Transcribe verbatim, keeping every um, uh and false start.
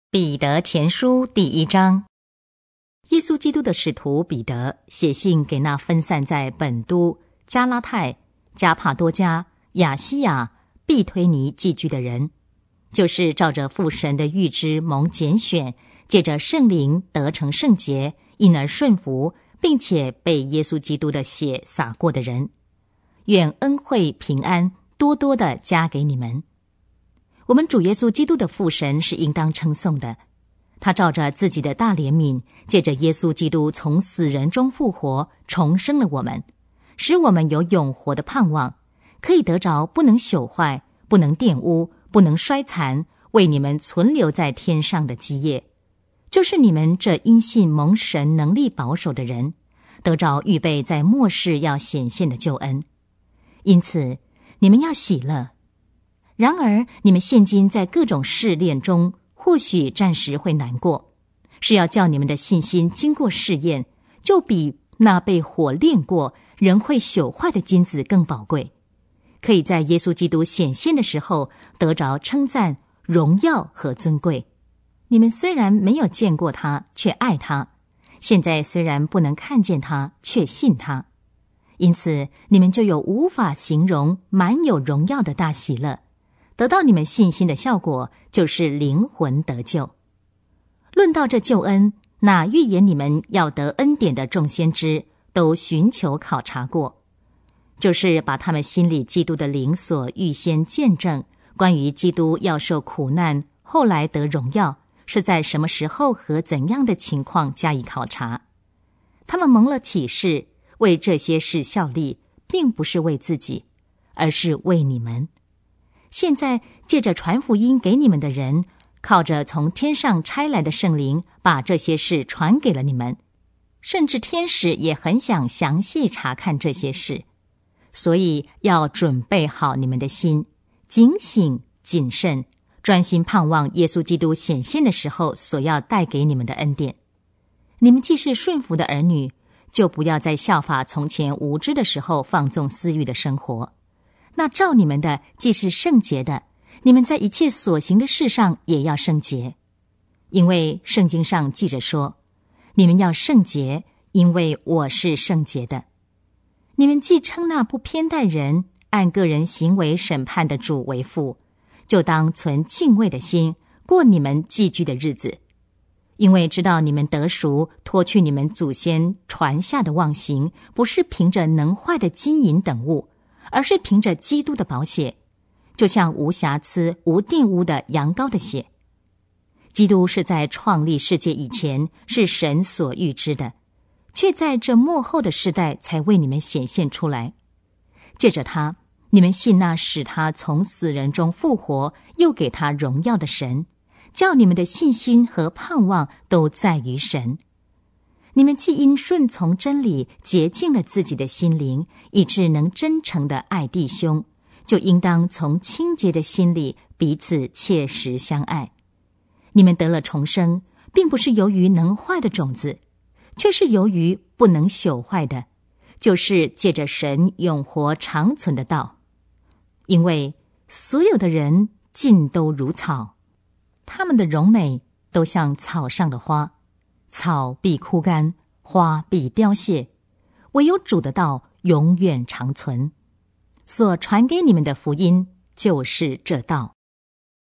彼得前书第一章。耶稣基督的使徒彼得写信给那分散在本都、加拉太、加帕多家、亚西亚、庇推尼寄居的人，就是照着父神的预知蒙拣选，借着圣灵得成圣洁，因而顺服，并且被耶稣基督的血洒过的人。愿恩惠平安多多的加给你们。我们主耶稣基督的父神是应当称颂的，他照着自己的大怜悯，借着耶稣基督从死人中复活，重生了我们，使我们有永活的盼望，可以得着不能朽坏、不能玷污、不能衰残，为你们存留在天上的基业，就是你们这因信蒙神能力保守的人，得着预备在末世要显现的救恩。因此你们要喜乐。然而你们现今在各种试炼中，或许暂时会难过，是要叫你们的信心经过试验，就比那被火炼过仍会朽坏的金子更宝贵，可以在耶稣基督显现的时候得着称赞、荣耀和尊贵。你们虽然没有见过他，却爱他；现在虽然不能看见他，却信他。因此你们就有无法形容、满有荣耀的大喜乐，得到你们信心的效果，就是灵魂得救。论到这救恩，那预言你们要得恩典的众先知都寻求考察过，就是把他们心里基督的灵所预先见证，关于基督要受苦难，后来得荣耀，是在什么时候和怎样的情况加以考察。他们蒙了启示，为这些事效力，并不是为自己，而是为你们。现在借着传福音给你们的人，靠着从天上差来的圣灵，把这些事传给了你们，甚至天使也很想详细查看这些事，所以要准备好你们的心，警醒谨慎，专心盼望耶稣基督显现的时候所要带给你们的恩典。你们既是顺服的儿女，就不要再效法从前无知的时候放纵私欲的生活。那照你们的既是圣洁的，你们在一切所行的事上也要圣洁。因为圣经上记着说，你们要圣洁，因为我是圣洁的。你们既称那不偏待人、按个人行为审判的主为父，就当存敬畏的心，过你们寄居的日子。因为知道你们得赎，脱去你们祖先传下的妄行，不是凭着能坏的金银等物，而是凭着基督的宝血，就像无瑕疵、无玷污的羊羔的血。基督是在创立世界以前是神所预知的，却在这末后的世代才为你们显现出来。借着他，你们信那使他从死人中复活，又给他荣耀的神，叫你们的信心和盼望都在于神。你们既因顺从真理洁净了自己的心灵，以致能真诚地爱弟兄，就应当从清洁的心里彼此切实相爱。你们得了重生，并不是由于能坏的种子，却是由于不能朽坏的，就是借着神永活长存的道。因为所有的人尽都如草，他们的荣美都像草上的花，草必枯干，花必凋谢，唯有主的道永远长存。所传给你们的福音就是这道。